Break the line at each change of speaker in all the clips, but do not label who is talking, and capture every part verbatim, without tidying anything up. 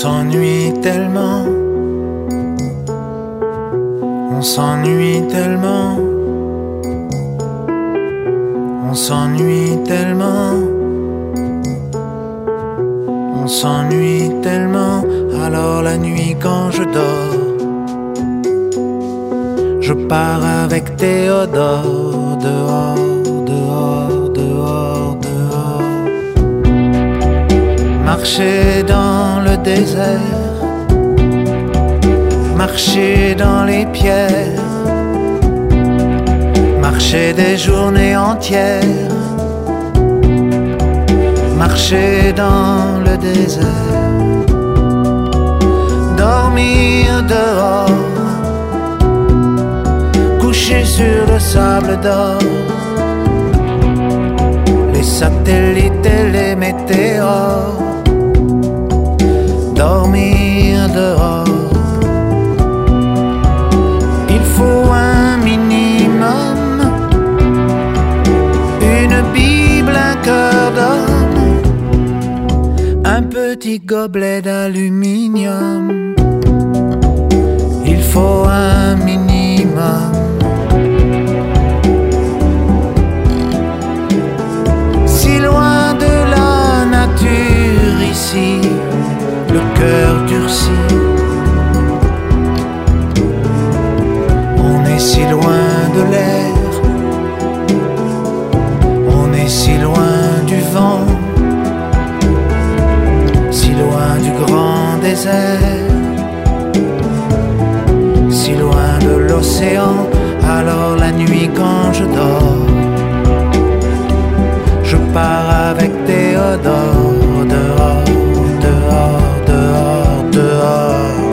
s'ennuie tellement, on s'ennuie tellement, on s'ennuie tellement, on s'ennuie tellement. Alors la nuit quand je dors, je pars avec Théodore dehors, dehors, dehors, dehors. Marcher dans le désert, marcher dans les pierres, marcher des journées entières, marcher dans le désert, dormir dehors, coucher sur le sable d'or, les satellites et les météores, dormir dehors. Il faut un minimum, une Bible, un cœur d'homme, un petit gobelet d'aluminium. Il faut un minimum. Si loin de la nature ici, le cœur durcit. On est si loin de l'air, on est si loin du vent, si loin du grand désert, si loin de l'océan. Alors la nuit quand je dors, je pars avec Théodore dehors, dehors, dehors, dehors.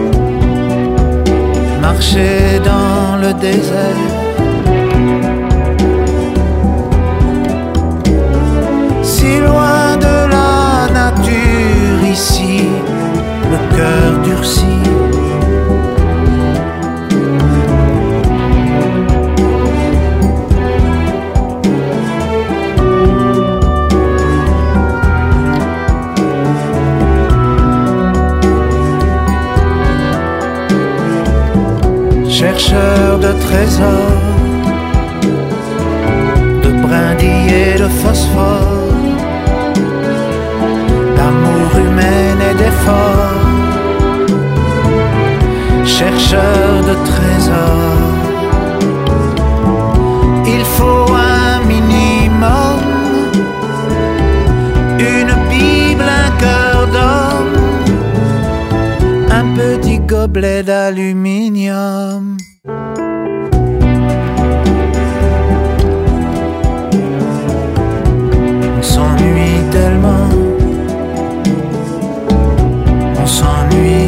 Marcher dans le désert, si loin de la nature ici, le cœur durcit. Chercheur de trésors, de brindilles et de phosphore, d'amour humain et d'effort. Chercheur de trésors, il faut un minimum, une Bible, un cœur d'homme, un petit gobelet d'aluminium. On s'ennuie tellement, on s'ennuie